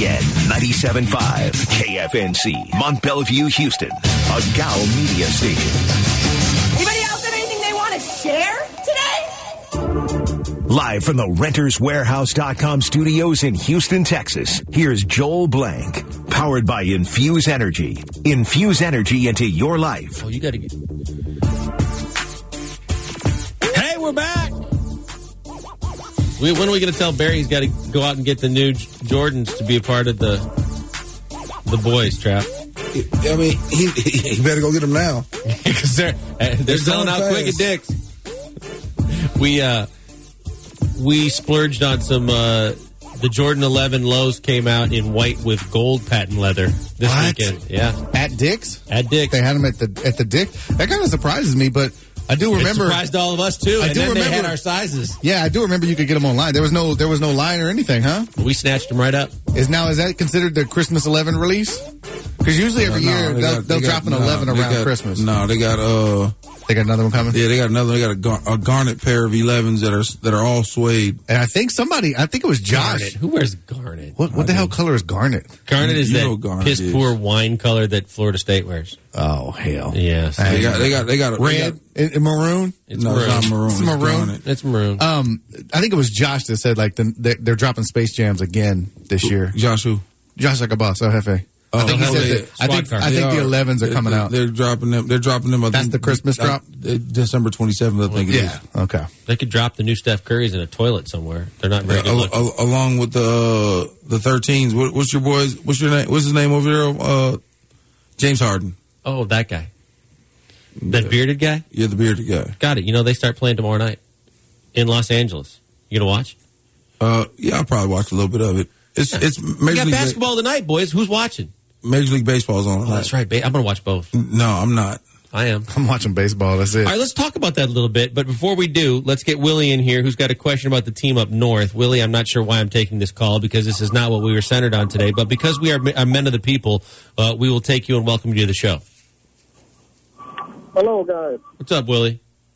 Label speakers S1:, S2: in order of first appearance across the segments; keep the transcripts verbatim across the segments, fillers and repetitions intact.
S1: B N ninety-seven point five, K F N C, Mont Bellevue, Houston, a G A O media station.
S2: Anybody else have anything they want to share today?
S1: Live from the Renters Warehouse dot com studios in Houston, Texas, here's Joel Blank, powered by Infuse Energy. Infuse energy into your life.
S3: Oh, you got to get... Hey, we're back! We, when are we going to tell Barry he's got to go out and get the new Jordans to be a part of the the boys' trap?
S4: I mean, he, he better go get them now.
S3: Because they're, they're, they're selling out quick at Dick's. We, uh... We splurged on some, uh, the Jordan eleven lows came out in white with gold patent leather this
S5: What?
S3: weekend. Yeah.
S5: At Dick's?
S3: At Dick's.
S5: They had them at the at the Dick. That kind of surprises me, but I do remember.
S3: It surprised all of us, too.
S5: I
S3: and
S5: do
S3: then
S5: remember,
S3: they had our sizes.
S5: Yeah, I do remember you could get them online. There was no there was no line or anything, huh?
S3: We snatched them right up.
S5: Is now is that considered the Christmas eleven release? Because usually every
S4: No,
S5: year
S4: they
S5: they'll,
S4: got-
S5: they'll
S4: they
S5: drop
S4: got-
S5: an eleven
S4: no, they
S5: around
S4: got-
S5: Christmas.
S4: No, they got uh,
S5: They got another one coming.
S4: yeah, they got another. They got a, gar- a garnet pair of elevens that are that are all suede.
S5: And I think somebody, I think it was Josh.
S3: Garnet. Who wears garnet?
S5: What what the hell color is garnet?
S3: Garnet is
S4: You know
S3: that
S4: what garnet
S3: piss
S4: is.
S3: poor wine color that Florida State wears.
S5: Oh hell,
S3: Yes.
S5: I-
S4: They got they got they got a,
S5: red,
S4: They
S5: and- and maroon.
S4: got,
S3: It's
S4: no,
S3: maroon.
S4: it's not maroon.
S5: It's maroon.
S4: garnet.
S3: It's maroon.
S5: Um, I think it was Josh that said like the, they, they're dropping Space Jams again this year.
S4: Josh who?
S5: Josh like a boss, El Jefe.
S4: Oh,
S5: I think he
S4: hell
S5: said
S4: yeah.
S5: that. I think
S3: Squad car.
S5: I think
S4: They
S5: the
S4: are.
S5: elevens are
S4: They're-
S5: coming
S4: they're,
S5: out.
S4: They're dropping them. They're dropping them. I
S5: That's
S4: think,
S5: the Christmas
S4: uh,
S5: drop?
S4: uh, December twenty-seventh, I think it is.
S5: Yeah. Okay.
S3: They could drop the new Steph Currys in a toilet somewhere. They're not very
S4: Yeah,
S3: good
S4: al-
S3: looking.
S4: al- along with the uh, the thirteens. What, what's your boys? What's your name? What's his name over there? Uh, James Harden.
S3: Oh, that guy. That bearded guy?
S4: Yeah, the bearded guy.
S3: Got it. You know, they start playing tomorrow night in Los Angeles. You going to watch?
S4: Uh, yeah, I'll probably watch a little bit of it. It's it's
S3: We
S4: Major
S3: got
S4: League,
S3: basketball tonight, boys. Who's watching?
S4: Major League Baseball's on.
S3: Oh, that's right. Ba- I'm going to watch both.
S4: No, I'm not.
S3: I am.
S5: I'm watching baseball. That's it.
S3: All right, let's talk about that a little bit. But before we do, let's get Willie in here, who's got a question about the team up north. Willie, I'm not sure why I'm taking this call because this is not what we were centered on today. But because we are, are men of the people, uh, we will take you and welcome you to the show.
S6: Hello, guys.
S3: What's up, Willie?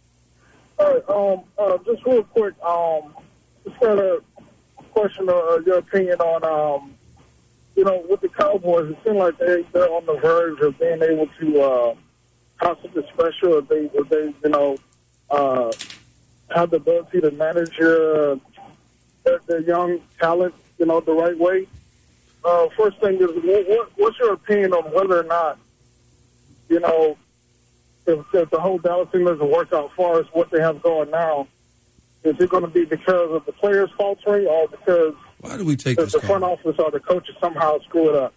S6: All right, um, uh, just real quick, um, just got a question of uh, your opinion on, um, you know, with the Cowboys. It seems like they, they're on the verge of being able to uh, have something special if they, if they, you know, uh, have the ability to manage your, their, their young talent, you know, the right way. Uh, first thing is, what, what, what's your opinion on whether or not, you know, if, if the whole Dallas thing doesn't work out as far as what they have going now, is it going to be because of the players faltering or because
S4: Why do we take
S6: the,
S4: this
S6: the front
S4: call?
S6: office or the coaches somehow screw it up?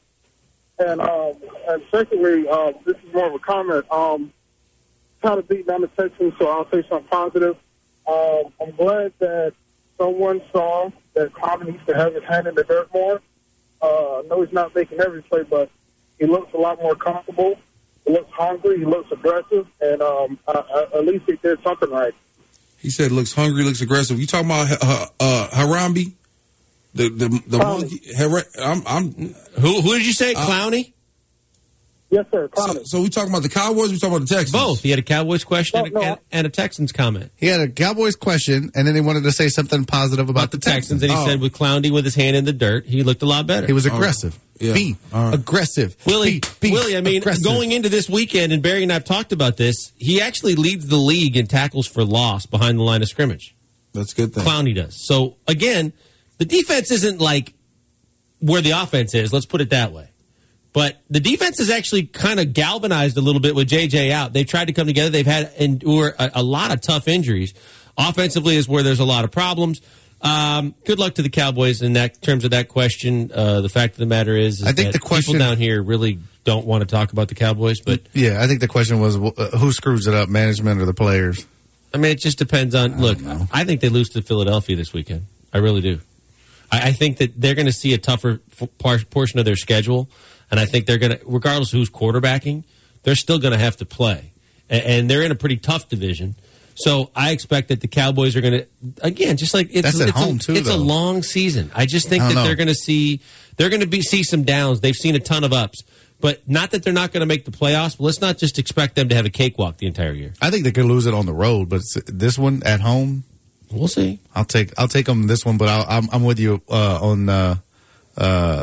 S6: And um, and secondly, um, this is more of a comment. Um, how to beat down the Texans, so I'll say something positive. Um, I'm glad that someone saw that Clowney needs to have his hand in the dirt more. Uh, I know he's not making every play, but he looks a lot more comfortable. He looks hungry. He looks aggressive, and um, uh, uh, at least he did something right.
S4: He said looks hungry, looks aggressive. You talking about uh, uh, Harambe? The the the
S6: Clowney.
S4: monkey? Hara- I'm I'm.
S3: Who who did you say?
S4: Uh,
S3: Clowney?
S6: Yes, sir.
S4: So,
S6: Clowney.
S4: so we talking about the Cowboys? We talking about the Texans?
S3: Both. He had a Cowboys question
S6: No,
S3: and,
S6: no,
S3: and, and a Texans comment.
S5: He had a Cowboys question, and then he wanted to say something positive about,
S3: About the Texans, and he
S4: Oh.
S3: said with Clowney with his hand in the dirt, he looked a lot better.
S5: He was aggressive.
S4: Yeah.
S5: Be
S4: All right.
S5: aggressive.
S3: Willie,
S5: Be, be
S3: Willie, I mean,
S5: aggressive.
S3: going into this weekend, and Barry and I have talked about this, he actually leads the league in tackles for loss behind the line of scrimmage.
S4: That's a good thing.
S3: Clowney does. So, again, the defense isn't like where the offense is. Let's put it that way. But the defense is actually kind of galvanized a little bit with J J out. They've tried to come together. They've had endure a, a lot of tough injuries. Offensively is where there's a lot of problems. Um, good luck to the Cowboys in that terms of that question. Uh, the fact of the matter is, is
S5: I think
S3: that
S5: the question-
S3: people down here really don't want to talk about the Cowboys. But
S5: Yeah, I think the question was uh, who screws it up, management or the players?
S3: I mean, it just depends on. Look, I think they lose to Philadelphia this weekend. I really do. I, I think that they're going to see a tougher f- par- portion of their schedule, and I think they're going to, regardless of who's quarterbacking, they're still going to have to play, and, and they're in a pretty tough division. So I expect that the Cowboys are going to, again, just like it's,
S5: That's at
S3: it's,
S5: home,
S3: a,
S5: too,
S3: it's a
S5: though.
S3: long season. I just think
S5: I
S3: that
S5: don't know.
S3: they're going to see they're going to be see some downs. They've seen a ton of ups. But not that they're not going to make the playoffs, but let's not just expect them to have a cakewalk the entire year.
S5: I think they could lose it on the road, but it's- this one at home,
S3: We'll see.
S5: I'll take I'll take them this one. But I'll, I'm I'm with you uh, on uh, uh,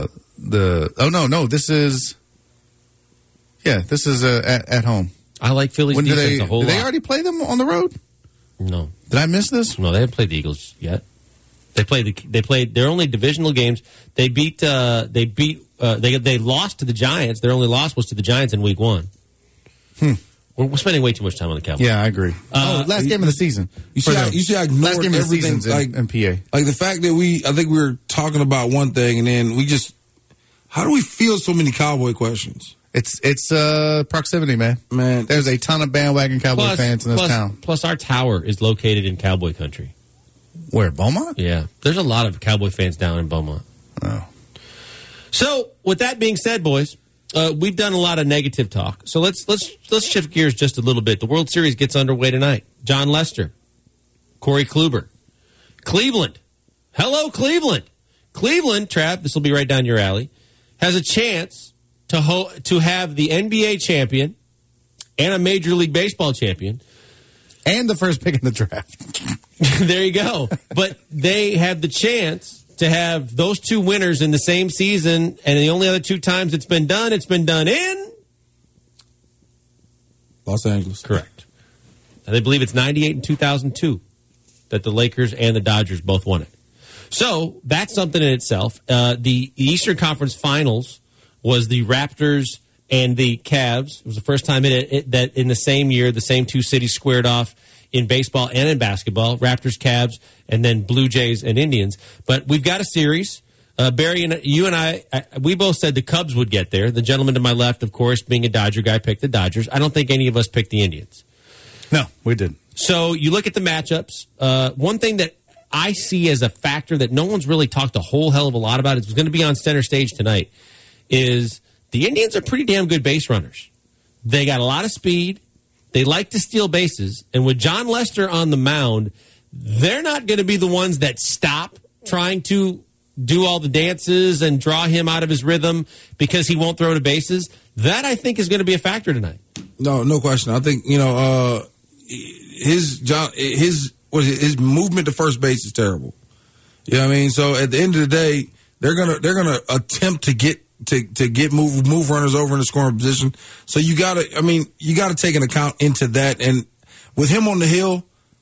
S5: the. Oh no, no, this is. Yeah, this is uh, at, at home.
S3: I like Philly's
S5: When did
S3: defense
S5: they?
S3: a whole
S5: Did
S3: lot.
S5: they already play them on the road?
S3: No,
S5: Did I miss this?
S3: no, they haven't played the Eagles yet. They played. The, they played. Their only divisional games. They beat. Uh, they beat. Uh, they they lost to the Giants. Their only loss was to the Giants in Week One.
S5: Hmm.
S3: We're, we're spending way too much time on the Cowboys.
S5: Yeah, I agree.
S3: Uh,
S5: oh, last game of the season.
S4: You see,
S5: For
S4: I,
S5: them.
S4: you see, I
S5: last
S4: ignored
S5: game of the
S4: everything.
S5: season
S4: Like,
S5: in, in P A.
S4: like the fact that we, I think we were talking about one thing, and then we just, how do we feel so many Cowboy questions?
S5: It's it's uh, proximity, man.
S4: Man,
S5: There's a ton of bandwagon Cowboy
S3: Plus,
S5: fans in this
S3: plus,
S5: town.
S3: plus, our tower is located in Cowboy country.
S5: Where, Beaumont?
S3: Yeah, there's a lot of Cowboy fans down in Beaumont.
S5: Oh.
S3: So, with that being said, boys, uh, we've done a lot of negative talk. So let's let's let's shift gears just a little bit. The World Series gets underway tonight. John Lester, Corey Kluber, Cleveland. Hello, Cleveland. Cleveland, Trav, this will be right down your alley, has a chance to ho- to have the N B A champion and a Major League Baseball champion.
S5: And the first pick in the draft.
S3: There you go. But they have the chance to have those two winners in the same season, and the only other two times it's been done, it's been done in
S4: Los Angeles.
S3: Correct. And I believe it's ninety-eight and two thousand two that the Lakers and the Dodgers both won it. So that's something in itself. Uh, the Eastern Conference Finals was the Raptors and the Cavs. It was the first time it, it, that in the same year, the same two cities squared off in baseball and in basketball. Raptors, Cavs, and then Blue Jays and Indians. But we've got a series. Uh, Barry, and you and I, I, we both said the Cubs would get there. The gentleman to my left, of course, being a Dodger guy, picked the Dodgers. I don't think any of us picked the Indians.
S5: No, we didn't.
S3: So you look at the matchups. Uh, one thing that I see as a factor that no one's really talked a whole hell of a lot about, it's going to be on center stage tonight, is the Indians are pretty damn good base runners. They got a lot of speed. They like to steal bases. And with John Lester on the mound, they're not going to be the ones that stop trying to do all the dances and draw him out of his rhythm because he won't throw to bases. That, I think, is going to be a factor tonight.
S4: No, no question. I think, you know, uh, his John, his what is it, his movement to first base is terrible. You know what I mean? So at the end of the day, they're gonna they're gonna attempt to get to to get move move runners over in the scoring position. So you gotta, I mean, you gotta take an account into that. And with him on the hill,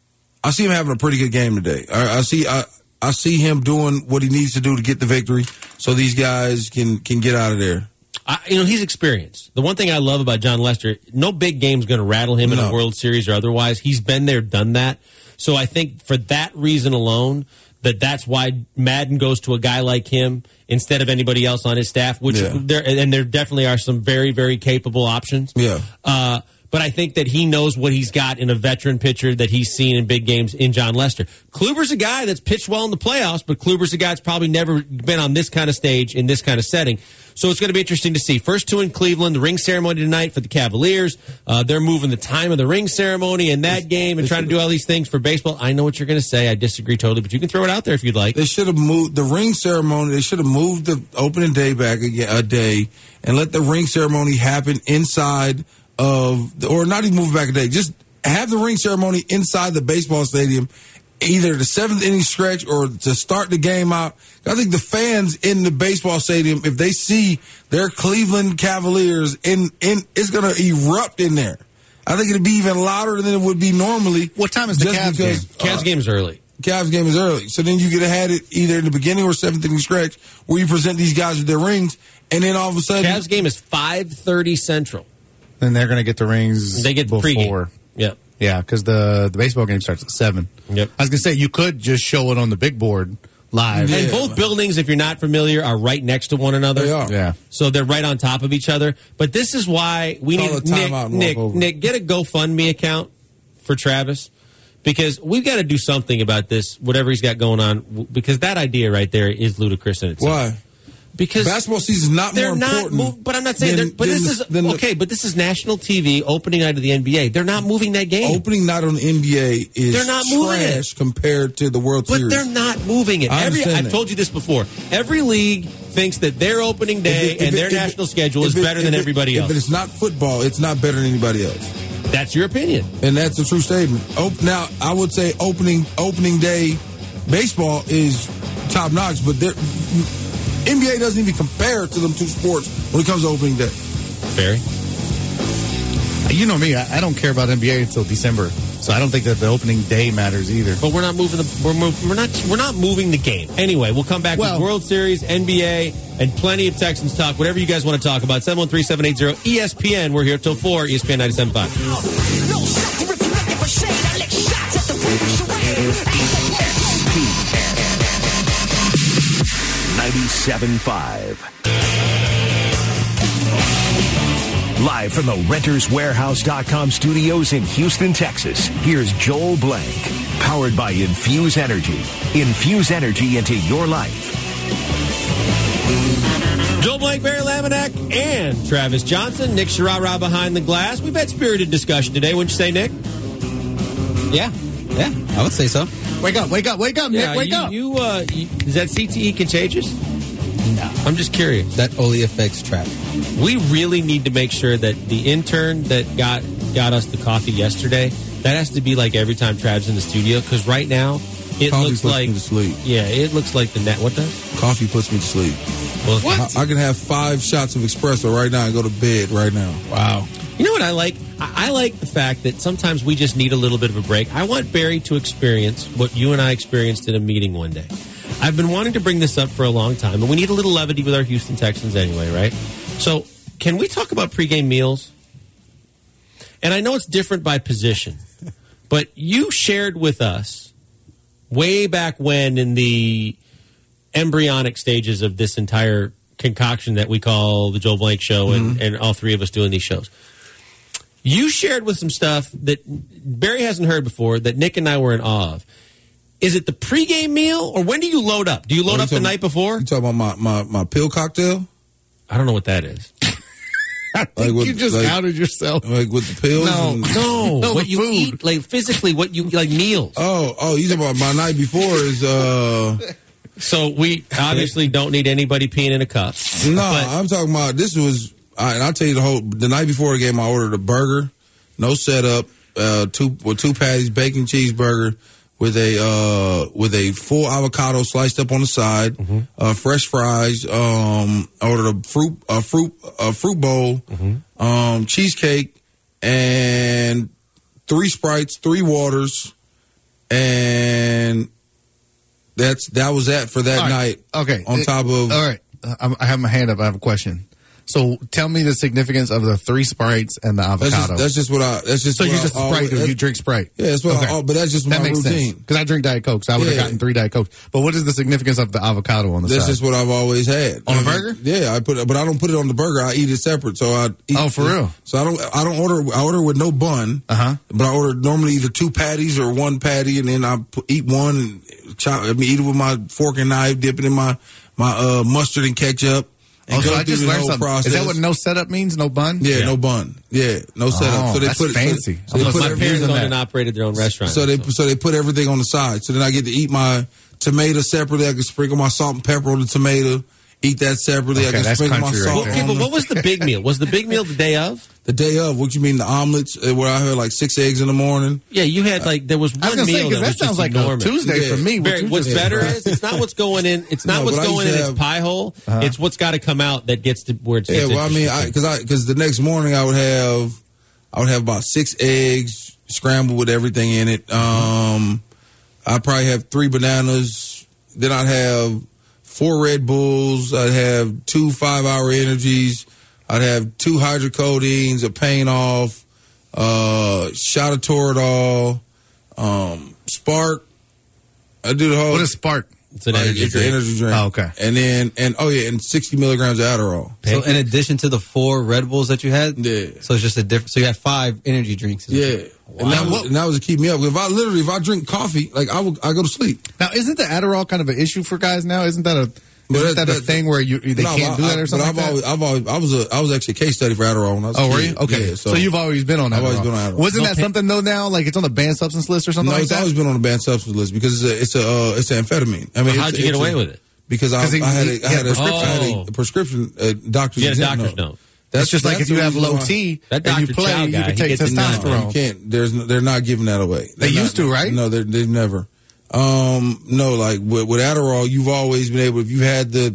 S4: I see him having a pretty good game today. I, I see I I see him doing what he needs to do to get the victory, so these guys can can get out of there.
S3: I, you know, he's experienced. The one thing I love about John Lester, no big game's going to rattle him in
S4: No.
S3: a World Series or otherwise. He's been there, done that. So I think for that reason alone, that that's why Madden goes to a guy like him instead of anybody else on his staff, which
S4: Yeah.
S3: there and there definitely are some very, very capable options.
S4: Yeah.
S3: Uh, but I think that he knows what he's got in a veteran pitcher that he's seen in big games in John Lester. Kluber's a guy that's pitched well in the playoffs, but Kluber's a guy that's probably never been on this kind of stage in this kind of setting. So it's going to be interesting to see. First two in Cleveland, the ring ceremony tonight for the Cavaliers. Uh, they're moving the time of the ring ceremony in that game and trying to do all these things for baseball. I know what you're going to say. I disagree totally, but you can throw it out there if you'd like.
S4: They should have moved the ring ceremony. They should have moved the opening day back a, a day and let the ring ceremony happen inside of, the, or not even move it back a day. Just have the ring ceremony inside the baseball stadium, either the seventh inning stretch or to start the game out. I think the fans in the baseball stadium, if they see their Cleveland Cavaliers in, in it's going to erupt in there. I think it'd be even louder than it would be normally.
S5: What time is the
S4: just
S5: Cavs
S4: because,
S5: game?
S3: Cavs
S4: uh,
S3: game's early.
S4: Cavs game is early. So then you could have had it either in the beginning or seventh inning stretch where you present these guys with their rings, and then all of a sudden
S3: Cavs game is five thirty Central.
S5: Then they're going to get the rings
S3: They get
S5: before.
S3: pregame. Yep.
S5: Yeah, because the, the baseball game starts at seven.
S3: Yep.
S5: I was going to say, you could just show it on the big board live.
S4: Yeah.
S3: And both buildings, if you're not familiar, are right next to one another.
S4: They are.
S5: Yeah.
S3: So they're right on top of each other. But this is why we
S4: Call
S3: need
S4: a timeout
S3: Nick,
S4: and
S3: Nick,
S4: walk over.
S3: Nick, get a GoFundMe account for Travis because we've got to do something about this, whatever he's got going on, w- because that idea right there is ludicrous in itself.
S4: why?
S3: Because
S4: Basketball season is not
S3: they're
S4: more
S3: not,
S4: important.
S3: move, but I'm not saying.
S4: than-
S3: they're, but
S4: than
S3: this
S4: the-
S3: is
S4: than the
S3: okay. But this is national T V opening night of the N B A. They're not moving that game.
S4: Opening night on the N B A is
S3: They're not moving it.
S4: trash compared to the World
S3: But
S4: Series.
S3: they're not moving it.
S4: I
S3: Every,
S4: understand
S3: I've
S4: that.
S3: told you this before. Every league thinks that their opening day
S4: If it- if
S3: and
S4: it-
S3: their
S4: if it-
S3: national schedule
S4: if
S3: is
S4: it-
S3: better
S4: if
S3: than
S4: it-
S3: everybody else.
S4: If it's not football, it's not better than anybody else.
S3: That's your opinion.
S4: And that's a true statement. Op- now, I would say opening opening day baseball is top notch, but there, N B A doesn't even compare to them two sports when it comes to opening day.
S3: Barry?
S5: You know me, I, I don't care about N B A until December, so I don't think that the opening day matters either.
S3: But we're not moving the we're move, we're not we're not moving the game. Anyway, we'll come back
S5: Well-
S3: with World Series, N B A, and plenty of Texans talk. Whatever you guys want to talk about. seven one three, seven eight zero, E S P N. We're here till four. E S P N ninety-seven point five.
S7: No shots if you're looking for shade. I lick shots at the charade.
S1: ninety-seven point five. Live from the Renters Warehouse dot com studios in Houston, Texas, here's Joel Blank. Powered by Infuse Energy. Infuse energy into your life.
S3: Joel Blank, Barry Laminack, and Travis Johnson. Nick Sharara behind the glass. We've had spirited discussion today. Wouldn't you say, Nick?
S8: Yeah, yeah, I would say so.
S5: Wake up, wake up, wake up, Nick,
S3: Yeah,
S5: wake
S3: you,
S5: up.
S3: You, uh, you, is that C T E contagious?
S8: No,
S3: I'm just curious.
S8: that only affects trap.
S3: We really need to make sure that the intern that got got us the coffee yesterday, that has to be like every time Trav's in the studio, because right now it
S4: Coffee
S3: looks
S4: puts
S3: like
S4: me to sleep.
S3: yeah, it looks like the net. What does?
S4: Coffee puts me to sleep.
S3: Well,
S4: I, I can have five shots of espresso right now and go to bed right now.
S5: Wow.
S3: You know what I like? I, I like the fact that sometimes we just need a little bit of a break. I want Barry to experience what you and I experienced in a meeting one day. I've been wanting to bring this up for a long time, and we need a little levity with our Houston Texans anyway, right? So, can we talk about pregame meals? And I know it's different by position, but you shared with us way back when in the embryonic stages of this entire concoction that we call the Joel Blank Show and, and all three of us doing these shows. You shared with some stuff that Barry hasn't heard before that Nick and I were in awe of. Is it the pregame meal, or when do you load up? Do you load
S4: Oh, you
S3: up the
S4: talking-
S3: night before?
S4: You talking about my, my, my pill cocktail?
S3: I don't know what that is.
S5: I think
S4: Like what-
S5: you just
S4: like-
S5: outed yourself.
S4: Like with the pills?
S5: No.
S4: and-
S3: No,
S5: No,
S3: what
S5: the
S3: you
S5: food.
S3: eat, like physically, what you like meals.
S4: Oh, oh, you talking about my night before is, uh,
S3: So we obviously don't need anybody peeing in a cup.
S4: no,
S3: But-
S4: I'm talking about, this was, I, and I'll tell you the whole, the night before the game, I ordered a burger, no setup, uh, two, with two patties, bacon cheeseburger, with a uh with a full avocado sliced up on the side,
S3: Mm-hmm.
S4: uh, fresh fries. Um, I ordered a fruit a fruit a fruit bowl,
S3: Mm-hmm.
S4: um, cheesecake, and three Sprites, three waters, and that's that was that for that
S5: All right.
S4: night.
S5: Okay.
S4: on
S5: It-
S4: top of
S5: All right. I'm, I have my hand up. I have a question. So tell me the significance of the three Sprites and the
S4: that's
S5: avocado.
S4: just, that's just what I. That's just
S5: so
S4: what
S5: you're
S4: I
S5: just a
S4: always-
S5: Sprite dude.
S4: that's-
S5: You drink Sprite.
S4: Yeah, that's what. I, but that's just
S5: that
S4: my
S5: makes
S4: routine.
S5: sense. Because I drink Diet Coke, so I would have
S4: Yeah.
S5: gotten three Diet Cokes. But what is the significance of the avocado on the
S4: That's
S5: side?
S4: just what I've always had.
S5: On a
S4: I mean,
S5: burger?
S4: Yeah, I put, it, but I don't put it on the burger. I eat it separate. So I eat
S5: Oh, for
S4: it-
S5: real?
S4: So I don't. I don't order. I order with no bun.
S5: Uh huh.
S4: But I order normally either two patties or one patty, and then I put, eat one and chop. I mean, eat it with my fork and knife, dip it in my my uh, mustard and ketchup, and
S5: Oh,
S4: go
S5: so I
S4: through
S5: just
S4: the
S5: learned
S4: whole
S5: something.
S4: process.
S5: Is that what no setup means? No bun?
S4: Yeah,
S3: Yeah.
S4: no bun. Yeah, no setup.
S5: Oh,
S4: so they
S5: that's
S4: put it,
S5: fancy.
S4: So, so they
S5: I'm
S4: put
S3: My
S5: gonna
S4: everything-
S3: parents
S5: using
S3: owned
S5: that.
S3: and operated their own restaurant.
S4: so they so they put everything on the side. So then I get to eat my tomato separately. I can sprinkle my salt and pepper on the tomato. Eat that separately.
S5: Okay,
S4: I can
S5: that's
S4: sprinkle my
S5: country right
S4: salt.
S5: there.
S3: Okay,
S4: on
S3: but
S4: the-
S3: what was the big meal? Was the big meal the day of?
S4: The day of, what you mean, the omelets, uh, where I had like six eggs in the morning?
S3: Yeah, you had like there was one
S5: I was gonna
S3: meal
S5: say because
S3: that,
S5: that,
S3: was
S5: sounds
S3: just
S5: like
S3: enormous.
S5: a Tuesday
S4: Yeah.
S5: for me. what
S3: Barry,
S5: you
S3: what's
S5: just
S3: better
S5: described.
S3: is it's not what's going in. It's not
S4: No,
S3: what's
S4: but I
S3: going in
S4: used to
S3: its
S4: have-
S3: pie hole.
S5: Uh-huh.
S3: It's what's got to come out that gets to where it's.
S4: Yeah,
S3: it's
S4: well, I mean,
S3: interesting.
S4: because I because the next morning I would have I would have about six eggs scrambled with everything in it. Um, I probably have three bananas. Then I'd have four Red Bulls. I'd have two five hour energies. I'd have two hydrocodines, a paint off, uh, shot of Toradol, um, Spark. I do the whole.
S5: What is Spark?
S3: It's an
S4: like,
S3: energy
S4: it's an
S3: drink.
S4: energy drink.
S5: Oh, okay.
S4: And then and oh yeah, and sixty milligrams of Adderall.
S8: So in addition to the four Red Bulls that you had,
S4: Yeah.
S8: so it's just a different. So you had five energy drinks.
S4: Yeah, and, that was, and that was to keep me up. If I literally, if I drink coffee, like I would, I go to sleep.
S5: Now, isn't the Adderall kind of an issue for guys now? Isn't that a
S4: But
S5: isn't
S4: that-
S5: that a
S4: that-
S5: thing where you they
S4: No,
S5: can't
S4: I-
S5: do that
S4: I-
S5: or something
S4: But
S5: like
S4: I've
S5: that?
S4: always, I've always, I was a, I was actually a case study for Adderall when I was.
S5: Oh,
S4: a
S5: were
S4: kid.
S5: you? Okay.
S4: Yeah,
S5: so, you've always been on Adderall.
S4: I've always been on Adderall.
S5: Wasn't
S3: No
S5: that
S3: pain-
S5: something though now? Like it's on the banned substance list or something
S4: No,
S5: like
S4: it's
S5: that?
S4: always been on the banned substance list because it's a, it's a, uh, it's an amphetamine. I mean,
S3: How'd
S4: it's-
S3: you get
S4: it's
S3: away
S4: a-
S3: with it?
S4: Because I,
S5: 'Cause he-
S4: I had
S5: he
S4: a, I had a,
S5: had a
S4: I had a,
S3: prescription.
S4: prescription, uh, doctor's
S3: You had a
S4: exempt
S3: doctor's note.
S5: It's just like
S4: that's
S5: if you
S4: the
S5: have
S4: reason
S5: low
S4: why-
S5: T
S3: That
S5: and you
S3: Doctor
S5: play,
S3: Chow
S5: you
S3: guy,
S5: can
S3: he
S5: take
S3: gets it
S4: No,
S5: testosterone.
S4: you can't. There's, no- they're not giving that away. They're
S5: They used
S4: not-
S5: to, right?
S4: No, they're, they've never. Um, no, like with, with Adderall, you've always been able. If you had the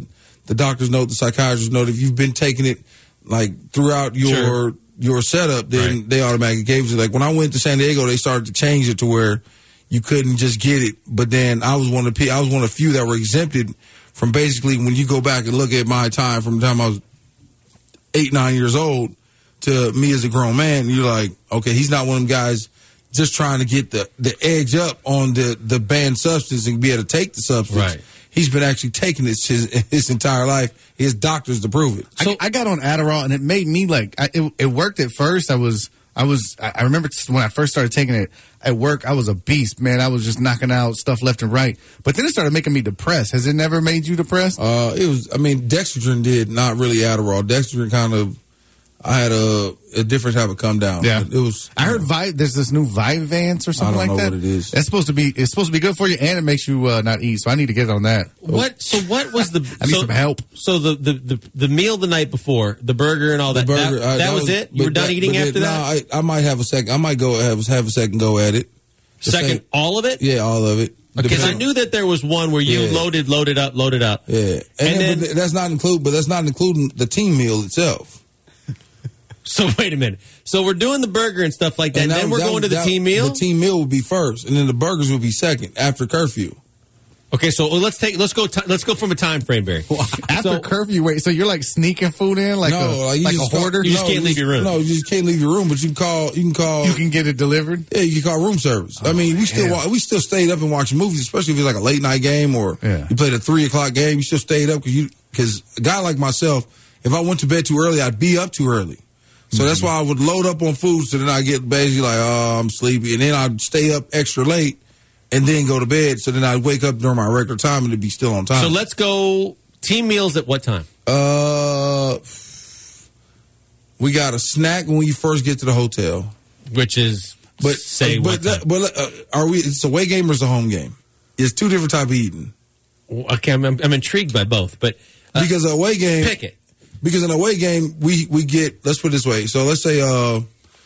S4: the doctors note, the psychiatrists note, if you've been taking it like throughout your
S3: Sure.
S4: your setup, then
S3: Right.
S4: they automatically gave it. Like when I went to San Diego, they started to change it to where you couldn't just get it. But then I was one of the pe- I was one of the few that were exempted from basically when you go back and look at my time from the time I was eight, nine years old to me as a grown man, you're like, okay, he's not one of them guys just trying to get the, the edge up on the, the banned substance and be able to take the substance.
S3: Right.
S4: He's been actually taking this his, his entire life. He has doctors to prove it.
S5: I, I got on Adderall and it made me like I, it, it worked at first. I was I was I I remember when I first started taking it at work. I was a beast, man. I was just knocking out stuff left and right. But then it started making me depressed. Has it never made you depressed?
S4: Uh, it was. I mean, Dexedrine did, not really Adderall. Dexedrine kind of. I had a a different type of come down.
S5: Yeah.
S4: It was.
S5: I heard Vi- there's this new Vyvanse or something
S4: I don't
S5: like
S4: know
S5: that.
S4: what it is.
S5: It's supposed to be it's supposed to be good for you and it makes you uh, not eat. So I need to get on that.
S3: What? So what was the?
S5: I need
S3: so,
S5: some help.
S3: So the, the the the meal the night before, the burger and all that.
S4: burger,
S3: that,
S4: uh,
S3: that was, it. You
S4: but
S3: were done
S4: that-
S3: eating
S4: but
S3: after
S4: it-
S3: that.
S4: No, I, I might have a second. I might go have have a second go at it. The
S3: Second,
S4: same-
S3: all of it.
S4: Yeah, all of it.
S3: Because I
S4: Depending-
S3: knew that there was one where you
S4: Yeah.
S3: loaded, loaded up, loaded up.
S4: Yeah, and,
S3: And
S4: then,
S3: then-
S4: but that's not include. But that's not including the team meal itself.
S3: So wait a minute. So we're doing the burger and stuff like that. And
S4: that
S3: then
S4: was-
S3: we're
S4: that
S3: going to
S4: was-
S3: the
S4: that-
S3: team meal.
S4: The team meal would be first, and then the burgers would be second after curfew.
S3: Okay, so let's take let's go ti let's go from a time frame, Barry.
S5: After
S3: So-
S5: curfew, wait. So you're like sneaking food in, like
S4: no,
S5: a
S4: like, you
S5: like a
S4: just call-
S5: hoarder.
S3: You just
S4: no,
S3: can't leave your room.
S4: No, you just can't leave your room. But you can call. You can call.
S5: You can get it delivered.
S4: Yeah, you can call room service. I mean, we still
S5: damn.
S4: wa- we still stayed up and watching movies, especially if it's like a late night game or
S5: Yeah.
S4: you played a three o'clock game. You still stayed up because you because a guy like myself, if I went to bed too early, I'd be up too early. So that's why I would load up on food. So then I get basically like, oh, I'm sleepy, and then I'd stay up extra late and then go to bed. So then I'd wake up during my regular time and it'd be still on time.
S3: So let's go team meals at what time?
S4: uh, we got a snack when you first get to the hotel.
S3: Which is
S4: But
S3: say
S4: uh,
S3: what
S4: but
S3: time?
S4: that, but uh, are we? It's a away game or it's a home game? It's two different type of eating.
S3: Okay, I'm, I'm intrigued by both, but uh,
S4: Because an away game,
S3: pick it.
S4: because an away game, we we get. Let's put it this way. So let's say uh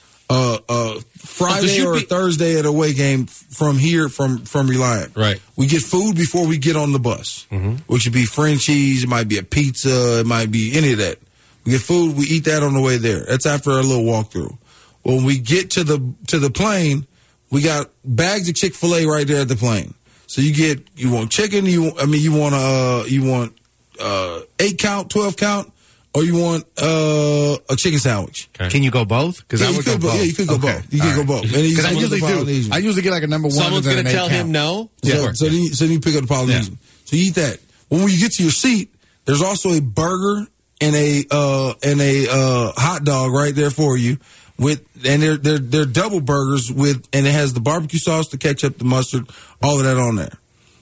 S4: uh uh Friday
S3: you'd
S4: or a
S3: be-
S4: Thursday at away game from here from from Reliant.
S3: Right.
S4: We get food before we get on the bus, which would be Frenchies. It might be a pizza. It might be any of that. We get food. We eat that on the way there. That's after our little walkthrough. When we get to the to the plane, we got bags of Chick-fil-A right there at the plane. So you get you want chicken. You I mean you want uh you want uh eight count, twelve count, or you want uh a chicken sandwich.
S3: Okay.
S5: Can you go both? Because
S4: Yeah,
S5: I
S4: you
S5: would
S4: could
S5: go
S4: go-
S5: both.
S4: yeah, you could go
S5: Okay.
S4: both. You
S5: All
S4: could go
S5: right.
S4: both. And then you
S5: Because I
S4: just
S5: usually
S4: want the
S5: do.
S4: Polynesian.
S5: I usually get like a number one.
S3: Someone's
S5: going to
S3: tell him no.
S4: So,
S3: Sure.
S4: so, then you, so then you pick up the Polynesian. So you eat that. When you get to your seat, there's also a burger and a uh, and a uh, hot dog right there for you. With and they're they're they're double burgers with and it has the barbecue sauce, the ketchup, the mustard, all of that on there.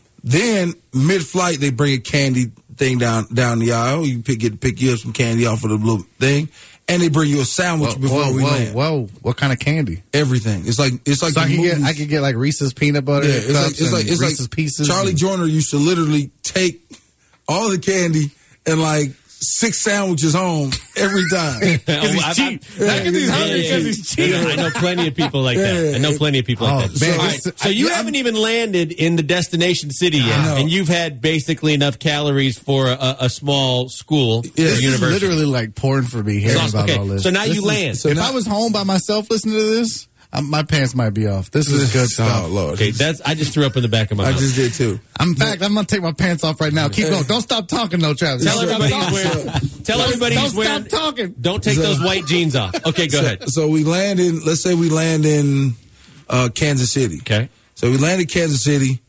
S4: Then mid-flight, they bring a candy thing down down the aisle. You pick get pick you up some candy off of the little thing, and they bring you a sandwich
S5: Whoa,
S4: before
S5: whoa,
S4: we
S5: whoa,
S4: land.
S5: whoa! What kind of candy?
S4: Everything. It's like it's like
S5: So
S4: the
S5: I can get
S4: movies.
S5: I can get like Reese's peanut butter
S4: Yeah, it's like
S5: cups
S4: it's like
S5: and
S4: it's
S5: Reese's
S4: like
S5: pieces.
S4: Charlie
S5: and-
S4: Joyner used to literally take all the candy and like six sandwiches home every time.
S5: Because he's
S3: I've-
S5: cheap.
S3: I've-
S5: Not because he's
S3: Yeah,
S5: hungry,
S3: yeah,
S5: because
S3: yeah.
S5: he's cheap.
S3: Yeah, I know plenty of people like that.
S4: Yeah.
S3: I know plenty of people like
S5: Oh,
S3: that.
S5: man,
S3: All
S5: this-
S3: right, so you
S5: I-
S3: haven't even landed in the destination city yet,
S4: I know.
S3: and you've had basically enough calories for a, a small school
S4: Yeah,
S3: or
S5: This is
S3: university.
S5: literally like porn for me hearing
S3: Awesome.
S5: about
S3: Okay,
S5: all this.
S3: so now
S5: This
S3: you
S5: is-
S3: land.
S4: So
S5: if
S4: now-
S5: I was home by myself listening to this, um, my pants might be off. This is good stuff.
S4: Oh Lord.
S3: Okay, that's I just threw up in the back of my
S4: I
S3: mouth.
S4: just did too.
S5: I'm, in fact, I'm gonna take my pants off right now. Keep going. Don't stop talking, though, Travis.
S3: Tell
S5: Don't
S3: everybody
S5: stop
S3: he's
S5: talking.
S3: wearing. Tell everybody
S5: Don't
S3: he's wearing.
S5: stop talking.
S3: Don't take
S4: So-
S3: those white jeans off. Okay, go
S4: so,
S3: ahead.
S4: So we land in. Let's say we land in uh, Kansas City.
S3: Okay.
S4: So we land in Kansas City,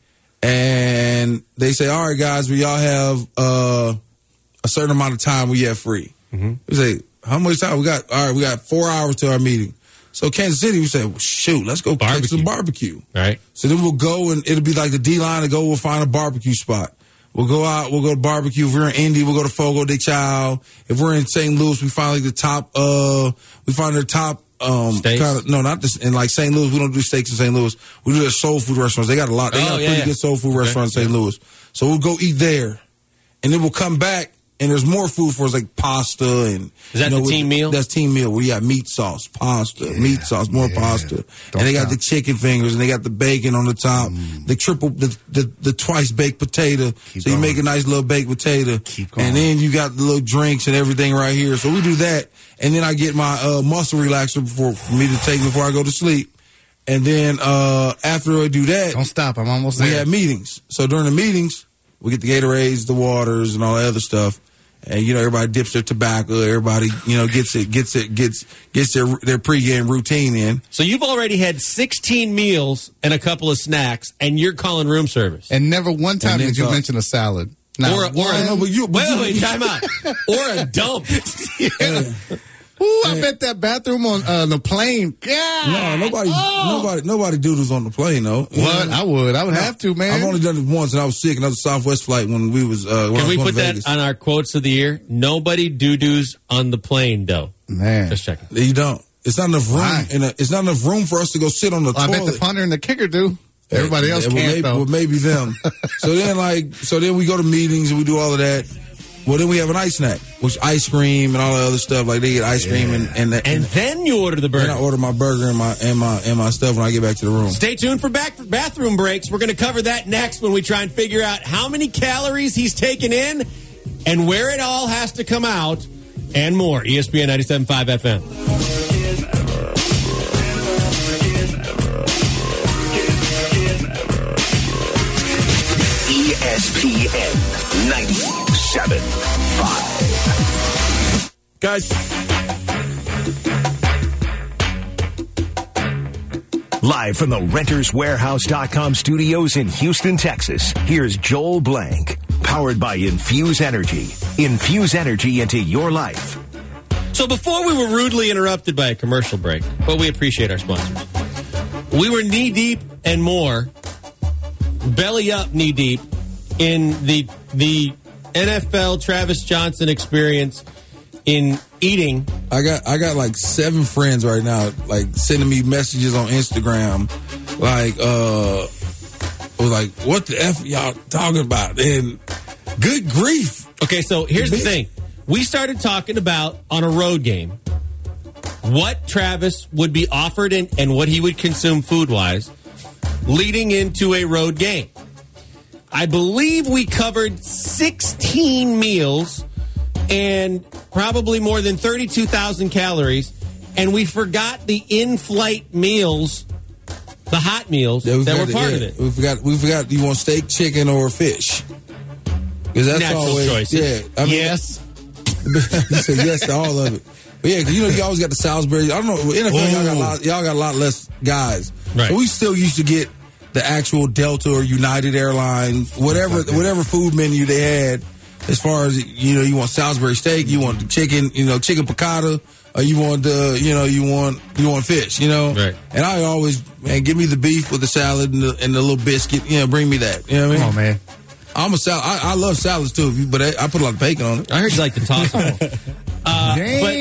S4: and they say, "All right, guys, we all have uh, a certain amount of time we have free."
S3: Mm-hmm.
S4: We say, "How much time we got?" All right, we got four hours to our meeting. So Kansas City, we say, well, "Shoot, let's go catch
S3: Barbecue.
S4: some barbecue."
S3: All right.
S4: So then we'll go and it'll be like the D line to go. We'll find a barbecue spot. We'll go out. We'll go to barbecue. If we're in Indy, we'll go to Fogo de Chao. If we're in Saint Louis, we find like the top. Uh, we find their top. Um,
S3: Steaks?
S4: kind of, no, not this. In like Saint Louis, we don't do steaks in Saint Louis. We do their soul food restaurants. They got a lot. They
S3: Oh,
S4: got a
S3: yeah,
S4: pretty
S3: yeah.
S4: good soul food
S3: Okay,
S4: restaurant in Saint
S3: yeah.
S4: Louis. So we'll go eat there, and then we'll come back and there's more food for us, like pasta and.
S3: Is that
S4: you know,
S3: the
S4: with-
S3: team meal?
S4: That's team meal. We got meat sauce, pasta, meat sauce, more
S5: yeah.
S4: pasta,
S5: Don't
S4: and they got
S5: stop.
S4: the chicken fingers, and they got the bacon on the top,
S5: Mm.
S4: the triple, the, the the twice baked potato.
S5: Keep
S4: so you
S5: going.
S4: make a nice little baked potato,
S5: Keep going.
S4: and then you got the little drinks and everything right here. So we do that, and then I get my uh, muscle relaxer before for me to take before I go to sleep. And then uh, after I do that,
S5: Don't stop. I'm almost
S4: we
S5: there.
S4: have meetings. So during the meetings, we get the Gatorades, the waters, and all that other stuff. And you know, everybody dips their tobacco. Everybody, you know, gets it, gets it, gets gets their their pregame routine in.
S3: So you've already had sixteen meals and a couple of snacks, and you're calling room service.
S5: And never one time
S4: And then
S5: did you
S4: talk.
S5: mention a salad. Not
S3: Or a- or
S5: one.
S3: a-
S4: No, but you, but
S3: Wait,
S4: you-
S3: wait, time out. Or a dump.
S5: Ooh, I bet that bathroom on uh, the plane. God.
S4: No, nobody,
S5: Oh.
S4: nobody, nobody doodles on the plane though. You
S5: What?
S4: know?
S5: I would. I would have to, man.
S4: I've only done it once, and I was sick, and I was a Southwest flight when we was. Uh, when I
S3: Can
S4: was
S3: we
S4: going
S3: put
S4: to
S3: that
S4: Vegas.
S3: on our quotes of the year? Nobody doo-doos on the plane, though.
S5: Man.
S3: Just checking.
S4: You don't. It's not enough room.
S5: Why?
S4: In a, it's not enough room for us to go sit on the
S5: Well, I bet
S4: toilet.
S5: the punter and the kicker do. Everybody else
S4: Yeah, well,
S5: can't,
S4: maybe,
S5: though.
S4: well, maybe them. so then, like, so then we go to meetings and we do all of that. Well, then we have an ice snack, which ice cream and all the other stuff. Like they get ice cream and and, and,
S3: And then you order the
S4: then I
S3: burger.
S4: order my burger and my and my and my stuff when I get back to the room.
S3: Stay tuned for back bathroom breaks. We're going to cover that next when we try and figure out how many calories he's taken in and where it all has to come out and more. E S P N ninety-seven point five F M.
S1: E S P N ninety-seven point five.
S4: Guys,
S1: Live from the Renters Warehouse dot com studios in Houston, Texas, here's Joel Blank. Powered by Infuse Energy. Infuse energy into your life.
S3: So before we were rudely interrupted by a commercial break, but we appreciate our sponsors. We were knee deep and more, belly up knee deep in the the N F L Travis Johnson experience in eating.
S4: I got I got like seven friends right now, like sending me messages on Instagram, like uh, was like, "What the f y'all talking about?" And good grief.
S3: Okay, so here's the thing. We started talking about on a road game what Travis would be offered and, and what he would consume food-wise leading into a road game. I believe we covered sixteen meals and probably more than thirty-two thousand calories, and we forgot the in-flight meals, the hot meals
S4: Yeah, we
S3: that
S4: forgot
S3: were part
S4: yeah,
S3: of it.
S4: We forgot. We forgot. You want steak, chicken, or fish? Because that's
S3: Natural
S4: always
S3: choices.
S4: yeah. I mean,
S3: Yes.
S4: you said yes to all of it. But yeah, 'cause you know you always got the Salisbury. I don't know. N F L y'all got a lot. Y'all got a lot less guys.
S3: Right.
S4: But we still used to get the actual Delta or United Airlines, whatever whatever food menu they had. As far as you know, you want Salisbury steak, you want the chicken, you know, chicken piccata, or you want the, you know, you want you want fish, you know.
S3: Right.
S4: And I always, man, give me the beef with the salad and the, and the little biscuit. You know, bring me that. You know what I mean?
S5: Come on, man.
S4: I'm a salad. I, I love salads too, but I, I put a lot of bacon on it.
S3: I heard you like to toss them. Uh,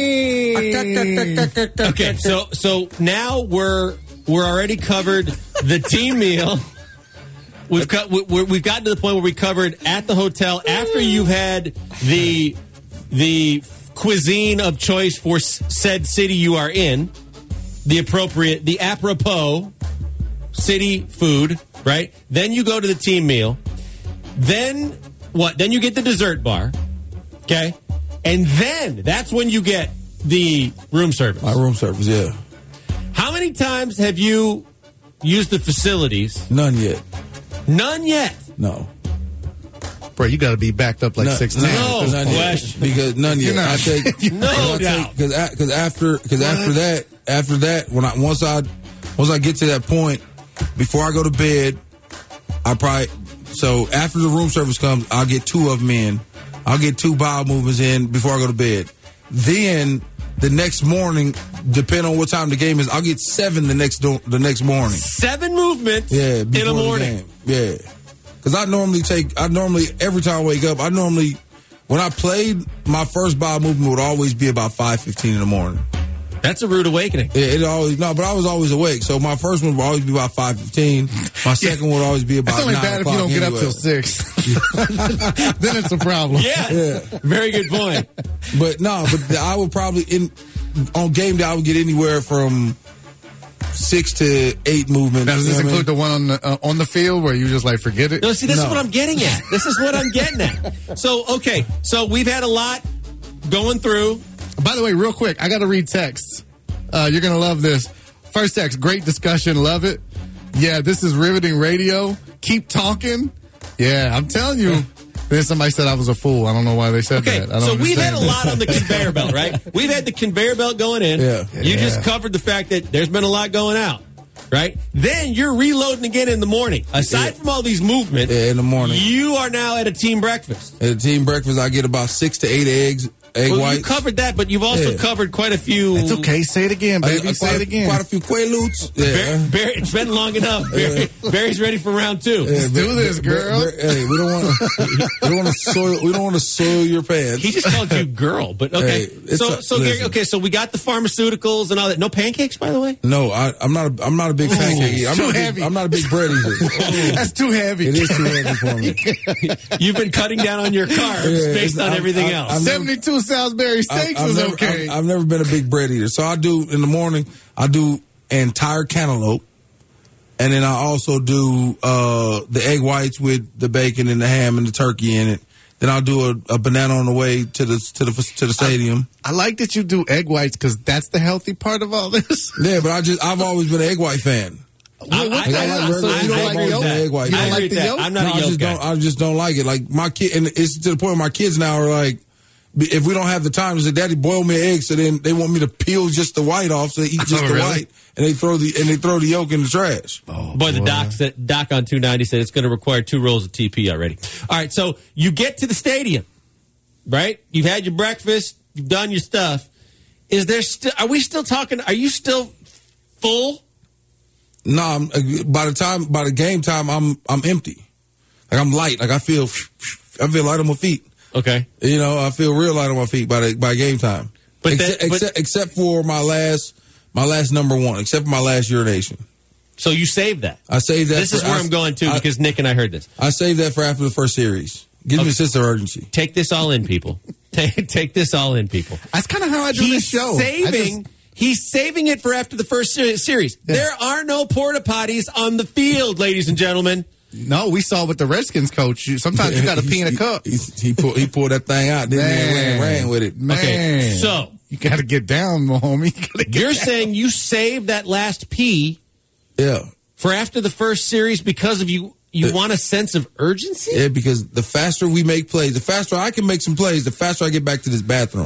S3: but, okay, so so now we're we're already covered the team meal. We've cut. We're, we've gotten to the point where we covered at the hotel after you've had the the cuisine of choice for s- said city you are in, the appropriate, the apropos city food, right? Then you go to the team meal. Then what? Then you get the dessert bar, okay? And then that's when you get the room service.
S4: My room service, yeah.
S3: How many times have you used the facilities?
S4: None yet.
S3: None yet.
S4: No.
S5: Bro, you got to be backed up like
S4: None-
S5: six
S3: No.
S5: times.
S4: none yet.
S3: question.
S4: Because none yet.
S5: You're not-
S4: I take
S3: No doubt.
S4: because because after because after that after that when I once I once I get to that point before I go to bed, I probably so after the room service comes, I'll get two of them in. I'll get two bowel movements in before I go to bed. Then the next morning, depending on what time the game is, I'll get seven the next do- the next morning.
S3: Seven movements
S4: Yeah,
S3: in
S4: before
S3: the
S4: the
S3: morning.
S4: game. Yeah, because I normally take. I normally every time I wake up, I normally when I played, my first bowel movement would always be about five fifteen in the morning.
S3: That's a rude awakening.
S4: Yeah, it always no, but I was always awake. So my first one would always be about five fifteen. My second would always be about.
S5: It's only
S4: nine
S5: bad if you don't
S4: o'clock
S5: get up
S4: anyway.
S5: till six. then it's a problem.
S3: Yeah.
S4: Yeah.
S3: Very good point.
S4: But no, but I would probably in on game day I would get anywhere from six to eight movements.
S5: Now, does this
S4: you know what I
S5: include the one on the uh, on the field where you just like forget it?
S3: No, see, this
S4: No.
S3: is what I'm getting at. This is what I'm getting at. So, okay, so we've had a lot going through.
S5: By the way, real quick, I got to read texts. Uh, you're gonna love this. First text, great discussion, love it. Yeah, this is riveting radio. Keep talking. Yeah, I'm telling you. Then somebody said I was a fool. I don't know why they said
S3: Okay,
S5: that. I don't
S3: so we've had
S5: understand
S3: a
S5: that.
S3: lot on the conveyor belt, right? We've had the conveyor belt going in.
S4: Yeah.
S3: You just
S5: Yeah.
S3: covered the fact that there's been a lot going out, right? Then you're reloading again in the morning. Aside
S4: Yeah.
S3: from all these movements,
S4: Yeah, in the morning.
S3: you are now at a team breakfast.
S4: At a team breakfast, I get about six to eight eggs, egg
S3: Well,
S4: whites.
S3: you covered that, but you've also
S4: Yeah.
S3: covered quite a few.
S5: It's okay. Say it again,
S4: I-
S5: baby.
S4: I-
S5: Say
S4: quite,
S5: it again.
S4: Quite a few Quaaludes. Yeah.
S3: Barry, Barry, it's been long enough. Barry, Barry's ready for round two.
S4: Yeah,
S5: Let's do
S4: but-
S5: this,
S4: but-
S5: girl.
S4: but- hey, we don't want to. we don't want to soil. We don't want to soil your pants.
S3: He just called you girl, but okay.
S4: Hey, it's
S3: so,
S4: a-
S3: so Gary,
S4: listen.
S3: okay, so we got the pharmaceuticals and all that. No pancakes, by the way.
S4: No, I, I'm not. A, I'm not a big pancake eater. I'm
S5: too
S4: not a big,
S5: heavy.
S4: I'm not a big bread eater.
S5: That's too heavy.
S4: It is too heavy for me.
S3: You've been cutting down on your carbs
S4: Yeah,
S3: based
S4: it's-
S3: on
S4: I'm-
S3: everything
S4: I'm-
S3: else.
S4: I'm-
S5: seventy-two Salisbury steaks
S4: I've
S5: is
S4: never,
S5: okay.
S4: I've, I've never been a big bread eater. So I do in the morning. I do entire cantaloupe, and then I also do uh, the egg whites with the bacon and the ham and the turkey in it. Then I'll do a, a banana on the way to the to the to the stadium.
S5: I like that you do egg whites because that's the healthy part of all this.
S4: Yeah, but I just I've always been an egg white fan.
S3: I,
S5: what
S3: I-
S5: the
S3: I-
S5: hell?
S3: I-
S5: So you
S3: I-
S5: don't
S3: I
S5: like
S3: agree
S5: the
S3: with
S5: yolk?
S3: that.
S4: Egg white.
S5: You don't
S3: I
S5: like
S3: agree
S5: the
S3: with that.
S5: yolk?
S3: I'm not
S4: No,
S3: a
S4: I
S3: yolk
S4: just
S3: guy.
S4: don't. I just don't like it. Like my kid, and it's to the point where my kids now are like, if we don't have the time, they say, "Daddy, boil me an egg." So then they want me to peel just the white off, so they eat just
S5: Oh,
S4: the
S5: really?
S4: white, and they throw the and they throw the yolk in the trash.
S5: Oh,
S3: Boy, the doc said, doc on two ninety said it's going to require two rolls of T P already. All right, so you get to the stadium, right? You've had your breakfast, you've done your stuff. Is there still? Are we still talking? Are you still full?
S4: No, I'm, uh, by the time by the game time, I'm I'm empty. Like I'm light. Like I feel I feel light on my feet.
S3: Okay.
S4: You know, I feel real light on my feet by the, by game time.
S3: But
S4: except,
S3: that- but-
S4: except except for my last my last number one. Except for my last urination.
S3: So you saved that.
S4: I saved that.
S3: This
S4: for,
S3: is where
S4: I,
S3: I'm going to
S4: I,
S3: because Nick and I heard this.
S4: I saved that for after the first series. Give me
S3: Okay.
S4: a sense of urgency.
S3: Take this all in, people. Take, take this all in, people.
S5: That's kind of how I do
S3: He's
S5: this show. I
S3: saving.
S5: just-
S3: He's saving it for after the first ser- series.
S5: Yeah.
S3: There are no porta potties on the field, ladies and gentlemen.
S5: no, we saw with the Redskins coach. You, sometimes you got to pee in a
S4: He-
S5: cup.
S4: He, he, pulled, he pulled that thing out, didn't he? And ran, ran with it.
S5: Man.
S3: Okay, so-
S5: you got to get down, homie. You gotta get
S3: You're
S5: down.
S3: saying you saved that last pee
S4: Yeah.
S3: for after the first series because of you. You
S4: Uh,
S3: want a sense of urgency?
S4: Yeah, because the faster we make plays, the faster I can make some plays, the faster I get back to this bathroom.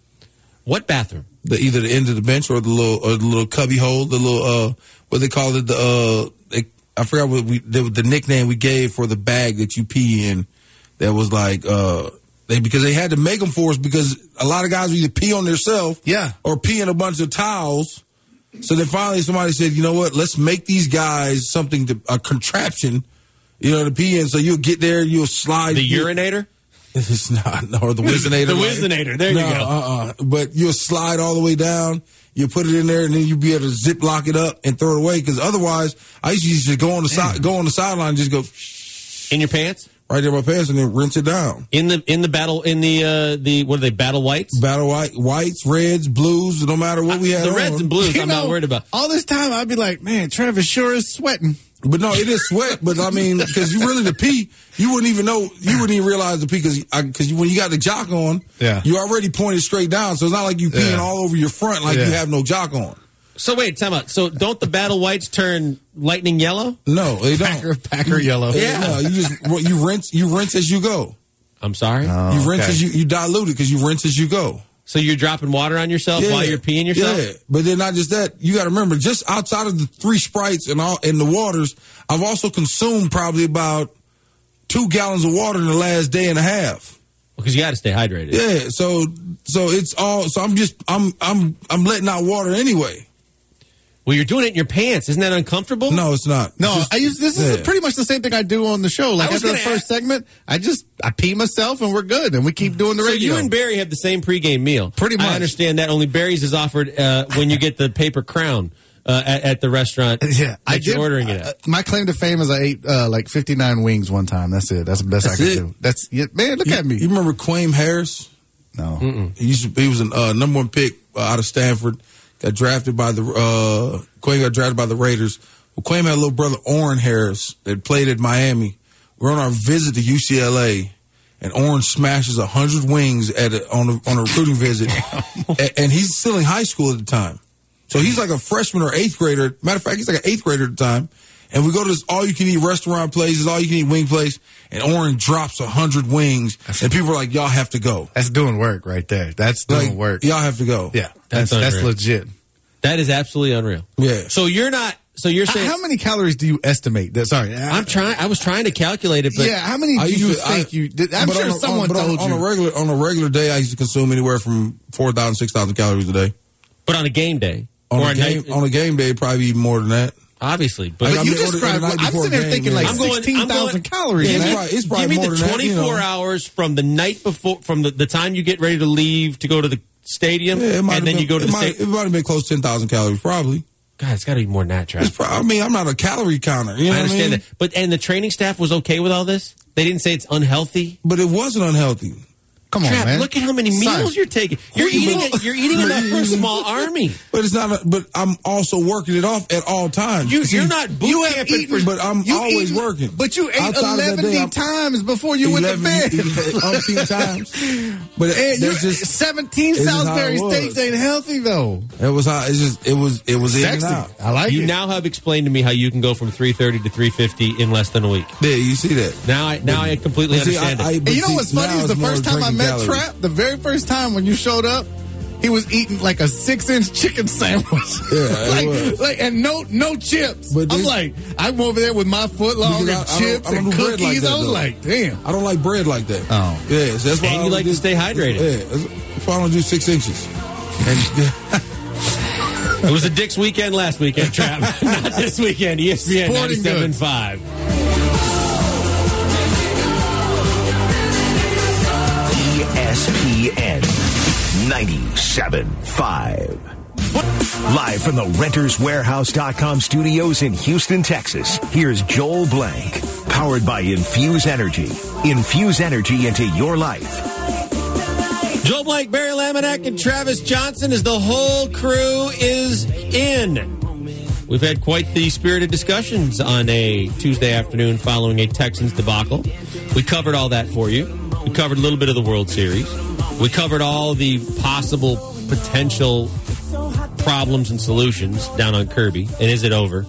S3: What bathroom?
S4: The either the end of the bench or the little or the little cubby hole, the little uh what they call it, the uh they, I forgot what we the, the nickname we gave for the bag that you pee in. That was like uh they because they had to make them for us because a lot of guys would either pee on themselves,
S5: Yeah.
S4: or pee in a bunch of towels. So then finally somebody said, you know what, let's make these guys something to a contraption, you know, to pee in. So you'll get there, you'll slide
S3: The
S4: you-
S3: urinator?
S4: It's not, no, or the Wizinator.
S3: The Wizinator, there you
S4: no,
S3: go.
S4: Uh-uh. But you'll slide all the way down, you put it in there, and then you'll be able to zip lock it up and throw it away. Because otherwise, I used to just go on the side, go on the sideline, and just go
S3: In your pants?
S4: right there in my pants, and then rinse it down.
S3: In the in the battle in the uh the what are they battle whites?
S4: Battle white, whites, reds, blues, no matter what we had.
S3: the
S4: on.
S3: reds and blues.
S5: You
S3: I'm not
S5: know,
S3: worried about.
S5: All this time, I'd be like, man, Travis sure is sweating.
S4: But no, it is sweat. But I mean, because you really the pee, you wouldn't even know, you wouldn't even realize the pee because because when you got the jock on,
S5: Yeah.
S4: you already pointed straight down. So it's not like you peeing
S5: Yeah.
S4: all over your front like
S5: Yeah.
S4: you have no jock on.
S3: So wait, time out. So don't the battle whites turn lightning yellow?
S4: No, they don't.
S5: Packer, Packer yellow.
S3: Yeah.
S4: No, you just you rinse you rinse as you go.
S3: I'm sorry.
S5: Oh,
S4: You rinse
S5: okay.
S4: as you you dilute it because you rinse as you go.
S3: So you're dropping water on yourself while you're peeing yourself?
S4: Yeah, but then not just that. You got to remember, just outside of the three Sprites and all in the waters, I've also consumed probably about two gallons of water in the last day and a half.
S3: Because you got to stay hydrated.
S4: Yeah, so so it's all. So I'm just I'm I'm I'm letting out water anyway.
S3: Well, you're doing it in your pants. Isn't that uncomfortable?
S4: No, it's not.
S5: No,
S4: It's just-
S5: I use this is
S4: yeah.
S5: pretty much the same thing I do on the show. Like
S3: I was
S5: after the
S3: gonna
S5: first segment, I just I pee myself and we're good, and we keep doing the
S3: So
S5: radio.
S3: you and Barry have the same pregame meal.
S5: Pretty much.
S3: I understand that. Only Barry's is offered uh, when you get the paper crown uh, at, at the restaurant.
S5: Yeah, I
S3: that you're
S5: did,
S3: ordering it
S5: uh,
S3: at.
S5: my claim to fame is I ate uh, like fifty-nine wings one time. That's it. That's the best
S4: That's
S5: I could
S4: it?
S5: do. That's yeah, man. Look
S4: You,
S5: at me.
S4: you remember Quaim Harris?
S5: No.
S4: He used to, he was a uh, number one pick uh, out of Stanford. Got drafted by the uh, Quaim got drafted by the Raiders. Well, Quaim had a little brother, Orrin Harris, that played at Miami. We're on our visit to U C L A, and Orrin smashes a hundred wings at a, on a, on a recruiting visit, and, and he's still in high school at the time. So he's like a freshman or eighth grader. Matter of fact, he's like an eighth grader at the time. And we go to this all-you-can-eat restaurant place, this all-you-can-eat wing place, and Orrin drops a hundred wings, and people are like, y'all have to go.
S5: That's doing work right there. That's doing
S4: Like,
S5: work.
S4: y'all have to go.
S5: Yeah,
S3: That's
S5: that's that's,
S3: unreal.
S5: legit.
S3: That is absolutely unreal.
S4: Yeah.
S3: So you're not. So you're
S5: How,
S3: saying
S5: how many calories do you estimate? That, sorry,
S3: I'm trying. I was trying to calculate it, but
S5: yeah, how many
S4: I
S5: do
S4: used
S5: you
S4: to- I-
S5: think you? Did, I'm
S4: but
S5: sure
S4: on a-
S5: someone
S4: on, but on-
S5: told
S4: on,
S5: you.
S4: a regular on a regular day, I used to consume anywhere from four thousand, six thousand calories a day.
S3: but on a game day
S4: On
S3: or
S4: a
S3: a
S4: game
S3: night,
S4: on a game day, probably even more than that.
S3: obviously. But
S4: I
S5: But you
S4: mean, order-
S5: described.
S4: order the night
S5: I'm
S4: before
S5: sitting there
S4: game,
S5: thinking
S4: yeah.
S5: like
S3: I'm going-
S5: sixteen
S3: I'm
S5: thousand
S3: going-
S5: calories.
S4: Yeah,
S5: man.
S4: it's probably, it's probably
S3: Give me
S4: more
S3: the
S4: than that. you
S3: twenty-four
S4: know.
S3: hours from the night before, from the, the time you get ready to leave to go to the stadium,
S4: Yeah, it might
S3: and
S4: have
S3: then
S4: been,
S3: you go to
S4: it
S3: the
S4: might,
S3: stadium.
S4: it might have been close to ten thousand calories, probably.
S3: God, it's got to be more than that, Trav.
S4: It's pro- I mean, I'm not a calorie counter. You know
S3: I understand
S4: what I mean?
S3: that. But and the training staff was okay with all this? They didn't say it's unhealthy?
S4: But it wasn't unhealthy.
S5: Come on,
S3: Trav,
S5: man.
S3: look at how many
S5: Son.
S3: meals you're taking. You're
S4: you
S3: eating
S4: know?
S3: it, you're eating enough for a small army.
S4: But it's not. A, but I'm also working it off at all times.
S3: You,
S4: See,
S3: you're not boot
S5: You have
S3: camping
S5: eaten,
S3: for
S4: but I'm
S5: you
S4: always
S5: eaten-
S4: working.
S5: But you ate
S4: Outside of that
S5: eleven
S4: day, I'm-
S5: times before you went to bed.
S4: umpteen times. But
S5: And
S4: it,
S5: you
S4: there's just
S5: seventeen
S4: it's just how
S5: Salisbury
S4: it was.
S5: steaks ain't healthy though.
S4: it was how it's just it was it was in and
S5: Sexy.
S4: out.
S5: I like
S3: You
S5: it.
S3: now have explained to me how you can go from three thirty to three fifty in less than a week.
S4: Yeah, you see that.
S3: Now I now I completely
S4: But see,
S3: understand
S4: I- I-
S3: it.
S4: but
S5: And you know
S4: see,
S5: what's funny
S4: now
S5: is the
S4: it's more
S5: first time I
S4: drinking
S5: met
S4: calories.
S5: Trap, the very first time when you showed up, he was eating like a six inch chicken sandwich.
S4: Yeah, it
S5: like,
S4: was.
S5: like and no no chips.
S4: But
S5: I'm
S4: this-
S5: like, I'm over there with my foot long
S4: Because
S5: and
S4: I- I don't-
S5: chips
S4: I don't
S5: and
S4: do bread like
S5: cookies.
S4: that,
S5: I was
S4: though.
S5: like, damn.
S4: I don't like bread like that.
S5: Oh.
S4: yeah, so that's why
S3: And
S4: I
S3: you
S4: only
S3: like to
S4: do-
S3: stay hydrated.
S4: Yeah, that's why I don't do six inches. And
S3: It was a Dick's weekend last weekend, Trav. Not this weekend. E S P N
S5: Sporting
S3: ninety-seven point
S5: goods.
S3: five.
S1: E S P N ninety-seven point five. Live from the Renters Warehouse dot com studios in Houston, Texas, here's Joel Blank. Powered by Infuse Energy. Infuse energy into your life.
S3: Joel Blank, Barry Laminack, and Travis Johnson as the whole crew is in. We've had quite the spirited discussions on a Tuesday afternoon following a Texans debacle. We covered all that for you. We covered a little bit of the World Series. We covered all the possible potential problems and solutions down on Kirby. And is it over?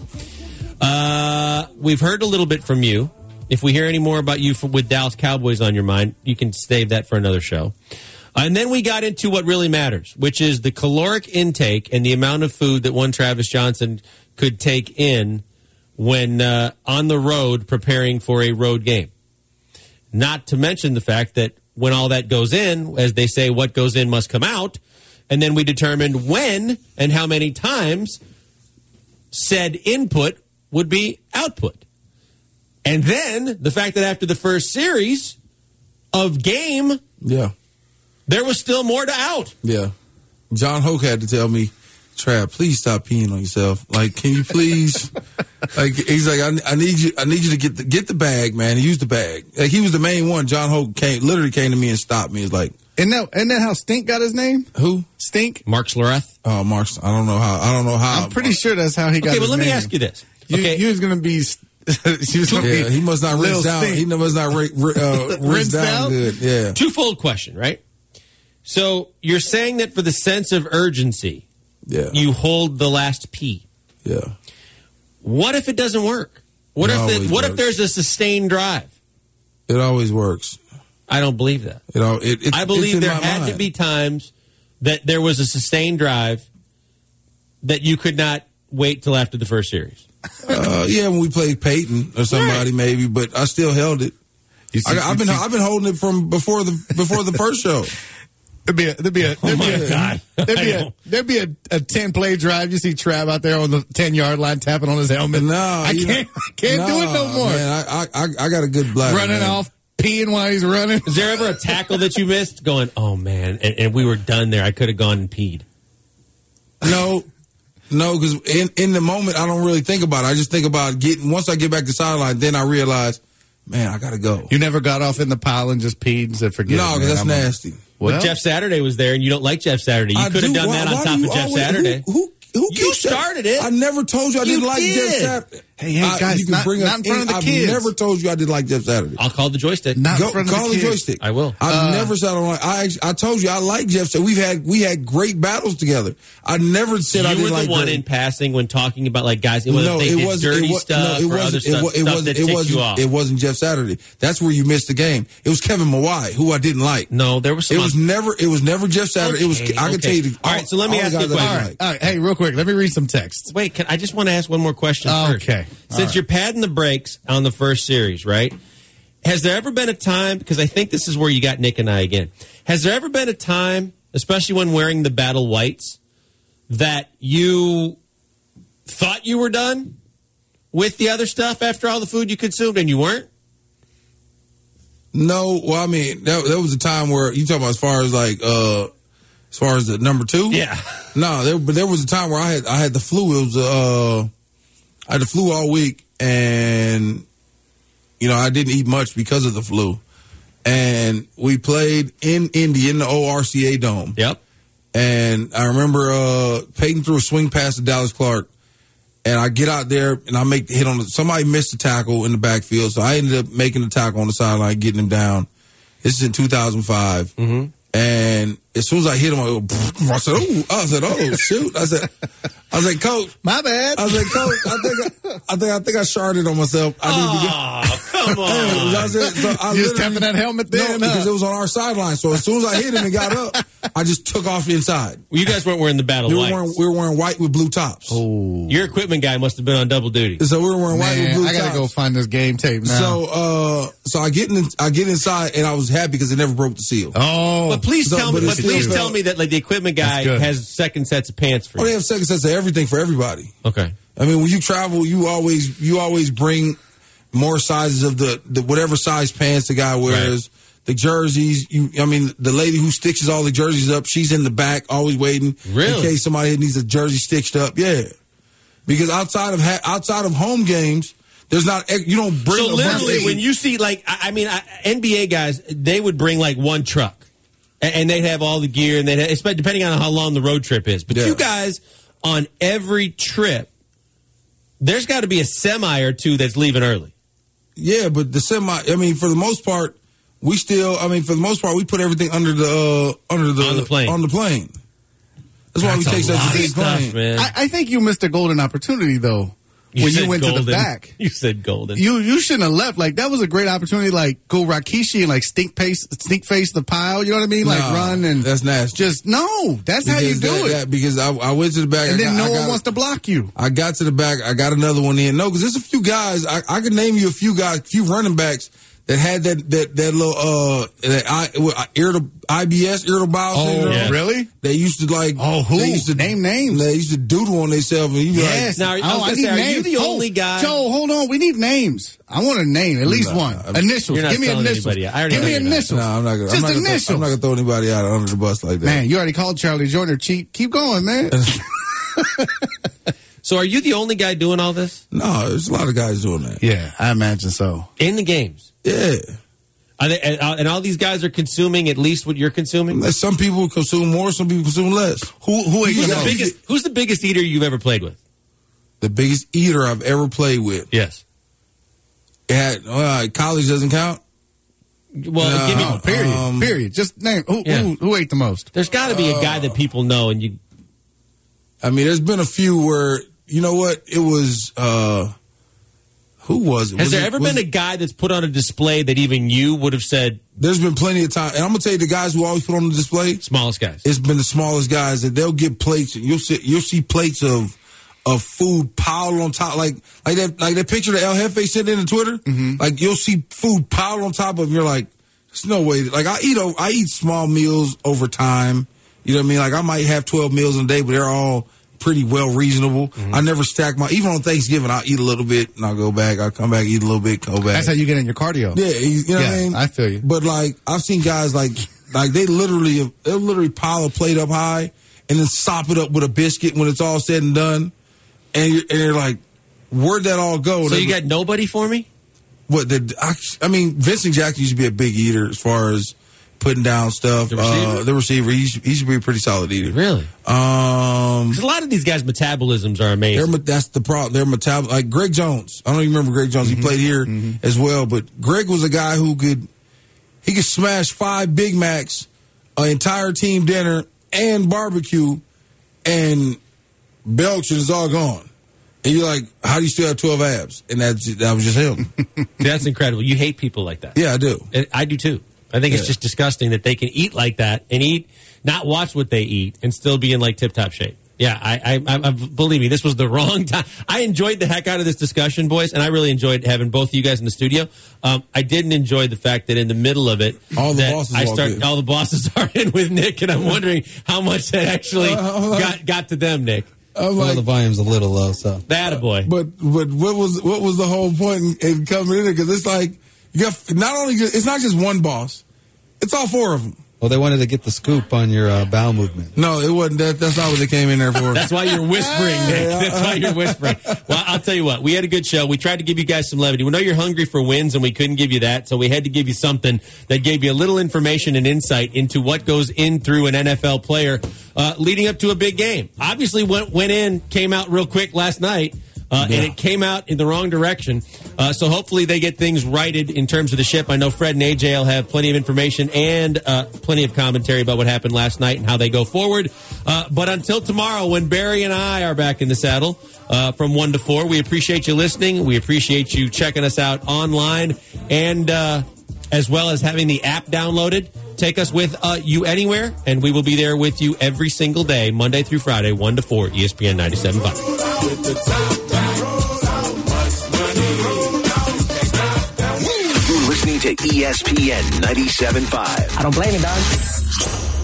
S3: Uh, we've heard a little bit from you. If we hear any more about you for, with Dallas Cowboys on your mind, you can save that for another show. And then we got into what really matters, which is the caloric intake and the amount of food that one Travis Johnson could take in when uh, on the road preparing for a road game. Not to mention the fact that when all that goes in, as they say, what goes in must come out. And then we determined when and how many times said input would be output. And then the fact that after the first series of game,
S4: yeah,
S3: there was still more to out.
S4: yeah. John Hoke had to tell me, Trav, please stop peeing on yourself. Like, can you please? like, he's like, I, I need you. I need you to get the get the bag, man. And use the bag. Like, he was the main one. John Hoke came, literally came to me and stopped me. It's like,
S5: Isn't that, isn't that how Stink got his name?
S4: who?
S5: Stink?
S3: Mark Sloreth.
S4: Oh, Mark. I don't know how. I don't know how.
S5: I'm pretty sure that's how he got
S3: Okay,
S5: his
S3: but let
S5: name.
S3: me ask you this.
S5: You,
S3: Okay,
S5: you was going to be... she was gonna
S4: Yeah,
S5: be
S4: he must not
S5: Lil
S4: rinse down.
S5: Stink.
S4: He must not ri- ri- uh, rinse
S5: Rinse
S4: down
S5: down?
S4: good. Yeah.
S3: twofold question, right? So you're saying that for the sense of urgency,
S4: Yeah.
S3: you hold the last P.
S4: Yeah.
S3: What if it doesn't work? What
S4: It
S3: if the,
S4: always
S3: what if
S4: works.
S3: there's a sustained drive?
S4: It always works.
S3: I don't believe that.
S4: You know, it, it,
S3: I
S4: it's
S3: believe
S4: in
S3: there
S4: my
S3: had
S4: mind.
S3: to be times that there was a sustained drive that you could not wait till after the first series.
S4: Uh, yeah, when we played Peyton or somebody,
S3: Right.
S4: maybe, but I still held it.
S5: You see-
S4: I, I've
S5: you
S4: been
S5: see-
S4: I've been holding it from before the before the first show.
S5: There'd be a there'd be a there'd
S3: my
S5: be a,
S3: God.
S5: there'd be
S3: I
S5: a
S3: know.
S5: there'd be a, a ten play drive. You see Trav out there on the ten yard line tapping on his helmet.
S4: No,
S5: I
S4: you
S5: can't
S4: know-
S5: I can't do it no more.
S4: Man, I, I I got a good bladder.
S5: Running
S4: man.
S5: off, peeing while he's running.
S3: Is there ever a tackle that you missed going, oh man, and, and we were done there. I could have gone and peed.
S4: No, No, because in, in the moment, I don't really think about it. I just think about getting, once I get back to sideline, then I realize, man, I got to go.
S5: You never got off in the pile and just peed and said, forget
S4: No,
S5: it.
S4: because that's
S5: I'm a-
S4: nasty.
S3: Well,
S5: Well,
S3: Jeff Saturday was there, and you don't like Jeff Saturday. You
S4: I
S3: could have
S4: do.
S3: done
S4: Why-
S3: that on
S4: why
S3: top
S4: do
S3: of
S4: you
S3: Jeff
S4: always-
S3: Saturday.
S4: Who, who, who
S3: You
S4: keeps that?
S3: started it.
S4: I never told you I
S3: You
S4: didn't like
S3: did.
S4: Jeff Saturday.
S5: Hey, hey,
S4: I-
S5: guys,
S4: you can
S5: not-
S4: bring
S5: not
S4: up
S5: in front of the
S4: I've
S5: kids.
S4: never told you I didn't like Jeff Saturday.
S3: I'll call the joystick.
S5: Not
S4: Go,
S5: in front of
S4: call
S5: the
S4: the
S5: kids.
S4: joystick.
S3: I will.
S4: I've
S5: Uh,
S4: never said I don't like. I actually, I told you I like Jeff. So we've had we had great battles together. I never said
S3: You
S4: I
S3: were
S4: didn't
S3: the
S4: like.
S3: one
S4: Greg.
S3: in passing when talking about like guys. Whether
S4: No,
S3: they
S4: it
S3: did
S4: wasn't
S3: dirty
S4: it was,
S3: stuff
S4: no, it
S3: or other
S4: wasn't.
S3: stuff,
S4: It, wa- it
S3: stuff
S4: wasn't.
S3: that
S4: It
S3: ticked
S4: wasn't.
S3: you off.
S4: It wasn't Jeff Saturday. That's where you missed the game. It was Kevin Mawai, who I didn't like.
S3: No, there was some.
S4: It was never. It was never Jeff Saturday. It was.
S3: Okay,
S4: I can
S3: okay.
S4: tell you. The,
S3: All right, so let me
S4: all
S3: ask
S4: the
S3: you a
S4: guys I
S3: question.
S4: didn't like.
S5: All right, hey, real quick, let me read some text.
S3: Wait, can, I just want to ask one more question first.
S5: Okay. All
S3: Since
S5: right.
S3: you're padding the brakes on the first series, right? Has there ever been a time, because I think this is where you got Nick and I again, has there ever been a time, especially when wearing the battle whites, that you thought you were done with the other stuff after all the food you consumed and you weren't?
S4: No, well, I mean, that, that was a time where you talking about as far as like, uh, as far as the number two.
S3: Yeah.
S4: No, there, but there was a time where I had I had the flu. It was uh, I had the flu all week, and you know I didn't eat much because of the flu. And we played in Indy in the O R C A Dome.
S3: Yep.
S4: And I remember uh, Peyton threw a swing pass to Dallas Clark, and I get out there and I make the hit on the, somebody missed the tackle in the backfield, so I ended up making the tackle on the sideline, getting him down. This is in two thousand five.
S3: Mm-hmm.
S4: And as soon as I hit him, I, go, I said, "Oh!" I said, "Oh shoot!" I said, "I was like, Coach,
S5: My bad.
S4: I was like, Coach, I think I, I think I think I sharded on myself. I need to get."
S3: Oh, come on.
S4: I said, so I
S5: You just
S4: literally-
S5: tapping that helmet then,
S4: No, because
S5: huh?
S4: it was on our sideline. So as soon as I hit him and got up, I just took off inside.
S3: You guys weren't wearing the battle
S4: We were
S3: whites.
S4: wearing, we were wearing white with blue tops.
S5: Oh,
S3: Your equipment guy must have been on double duty.
S4: So we were wearing white with
S5: man,
S4: blue
S5: I gotta
S4: tops.
S5: go find this game tape now.
S4: So, uh, so I get in, I get inside, and I was happy because it never broke the seal.
S5: oh,
S3: But please
S4: So-
S3: tell
S4: but
S3: me,
S4: it's
S3: but please
S4: still-
S3: tell me that like the equipment guy
S5: That's good.
S3: has second sets of pants for
S4: Oh, they
S3: you.
S4: have second sets of everything for everybody.
S3: Okay.
S4: I mean, when you travel, you always you always bring more sizes of the, the whatever size pants the guy wears. The jerseys, you. I mean, the lady who stitches all the jerseys up, she's in the back, always waiting
S3: Really?
S4: in case somebody needs a jersey stitched up. Yeah, because outside of ha- outside of home games, there's not you don't bring.
S3: So
S4: a bunch
S3: literally,
S4: of-
S3: when you see like, I, I mean, I, N B A guys, they would bring like one truck, and, and they'd have all the gear, and they'd have, it's depending on how long the road trip is. But
S4: Yeah.
S3: you guys on every trip, there's got to be a semi or two that's leaving early.
S4: Yeah, but the semi. I mean, for the most part, we still. I mean, for the most part, we put everything under the uh, under the
S3: On the plane.
S4: On the plane. That's why we
S3: That's
S4: take
S3: a
S4: such
S3: lot
S4: a
S3: of
S4: big
S3: stuff,
S4: plane.
S3: man.
S5: I, I think you missed a golden opportunity though when
S3: said
S5: you went to
S3: golden.
S5: the back.
S3: You said golden.
S5: You you shouldn't have left. Like that was a great opportunity. Like go Rakishi and like stink face, sneak face the pile. You know what I mean? Like
S4: Nah,
S5: run and
S4: that's nasty.
S5: just no. That's how you
S4: Because
S5: do
S4: that-
S5: it.
S4: that- because I, I went to the back,
S5: and
S4: I
S5: then
S4: got-
S5: no
S4: I
S5: one
S4: got-
S5: wants to block you.
S4: I got to the back. I got another one in. No, because there's a few guys. I, I can name you a few guys, a few running backs that had that that that little uh that I what, irritable I B S irritable bowel
S5: Oh,
S4: syndrome.
S3: yeah.
S5: really?
S4: They used to like.
S5: Oh, who?
S4: They used to
S5: Name names.
S4: They used to doodle on themselves, and you be
S5: Yes.
S3: Now, I was
S5: oh,
S3: gonna
S5: need
S3: say, are you
S5: names.
S3: the
S5: Oh,
S3: only guy-
S5: Joe, hold on. We need names. I want a name, at least
S4: No,
S5: one.
S4: I'm-
S5: Initials.
S3: You're not
S5: Give me
S3: telling
S5: initials.
S3: anybody. I already
S5: Give
S3: know
S5: me
S3: you're not.
S5: initials.
S4: like, no, I'm not gonna.
S5: Just
S4: I'm not gonna, throw,
S5: initials.
S4: I'm not gonna throw anybody out under the bus like that.
S5: Man, you already called Charlie Joyner cheat. Keep going, man.
S3: So are you the only guy doing all this
S4: No, there's a lot of guys doing that.
S5: Yeah, I imagine so.
S3: in the games?
S4: Yeah,
S3: Are they, and, and all these guys are consuming at least what you're consuming?
S4: some people consume more, some people consume less.
S5: Who who ate
S3: Who's
S5: the
S3: the
S5: most?
S3: biggest? Who's the biggest eater you've ever played with?
S4: The biggest eater I've ever played with.
S3: Yes.
S4: It had uh, college doesn't count.
S3: Well,
S4: No.
S3: give me.
S5: Oh, period.
S4: Um,
S5: period. Just name who
S3: Yeah.
S5: who, who ate the most.
S3: There's got to be a guy that people know, and you.
S4: I mean, there's been a few where you know what it was. uh Who was it?
S3: Has
S4: Was
S3: there
S4: it-
S3: ever
S4: was
S3: been a
S4: it-
S3: guy that's put on a display that even you would have said
S4: There's been plenty of time, and I'm gonna tell you the guys who always put on the display.
S3: smallest guys?
S4: It's been the smallest guys that they'll get plates, and you'll see you'll see plates of of food piled on top, like like that like that picture that El Jefe sent in the Twitter. Like you'll see food piled on top of. You're like, there's no way. Like I eat o- I eat small meals over time. You know what I mean? Like I might have twelve meals in a day, but they're all pretty well reasonable. I never stack my. Even on Thanksgiving, I'll eat a little bit and I'll go back. I'll come back, eat a little bit, go back.
S5: That's how you get in your cardio.
S4: Yeah, you know what
S5: Yeah,
S4: I mean?
S5: I feel you.
S4: But like I've seen guys like like they literally they'll literally pile a plate up high and then sop it up with a biscuit when it's all said and done. And you're, and you're like, where'd that all go?
S3: So you got nobody for me?
S4: What the? I, I mean, Vincent Jackson used to be a big eater as far as putting down stuff.
S3: The receiver?
S4: Uh, the receiver, he used, he used to be a pretty solid eater.
S3: Really?
S4: Um,
S3: 'Cause a lot of these guys' metabolisms are amazing.
S4: they're- that's the problem. They're metabol like Greg Jones. I don't even remember Greg Jones.
S5: Mm-hmm.
S4: He played here as well, but Greg was a guy who could he could smash five Big Macs, an entire team dinner, and barbecue, and belch and it's all gone. And you're like, how do you still have twelve abs? And that that was just him.
S3: That's incredible. You hate people like that.
S4: Yeah, I do.
S3: And I do too. I think it's
S4: Yeah.
S3: just disgusting that they can eat like that and eat, not watch what they eat, and still be in like tip-top shape. Yeah, I, I, I, I believe me, this was the wrong time. I enjoyed the heck out of this discussion, boys, and I really enjoyed having both of you guys in the studio. Um, I didn't enjoy the fact that in the middle of it,
S4: All the
S3: that
S4: bosses
S3: I
S4: walked
S3: start,
S4: in.
S3: all the bosses are in with Nick, and I'm wondering how much that actually got got to them, Nick.
S4: I'm
S8: Well,
S4: like,
S8: the volume's a little low, so.
S3: That a boy.
S4: But but what was what was the whole point in, in coming in there? Because it's like you got not only just, it's not just one boss, it's all four of them.
S8: Well, they wanted to get the scoop on your uh, bowel movement.
S4: No, it wasn't. That, that's not what they came in there for.
S3: That's why you're whispering, Nick. That's why you're whispering. Well, I'll tell you what. We had a good show. We tried to give you guys some levity. We know you're hungry for wins, and we couldn't give you that, so we had to give you something that gave you a little information and insight into what goes in through an N F L player uh, leading up to a big game. Obviously, went went in, came out real quick last night. Uh,
S4: Yeah.
S3: And it came out in the wrong direction. Uh, so hopefully they get things righted in terms of the ship. I know Fred and A J will have plenty of information and uh, plenty of commentary about what happened last night and how they go forward. Uh, but until tomorrow, when Barry and I are back in the saddle uh, from one to four, we appreciate you listening. We appreciate you checking us out online and uh, as well as having the app downloaded. Take us with uh, you anywhere, and we will be there with you every single day, Monday through Friday, one to four, E S P N ninety-seven point five.
S1: You're listening to E S P N ninety-seven point five.
S2: I don't blame you, dog.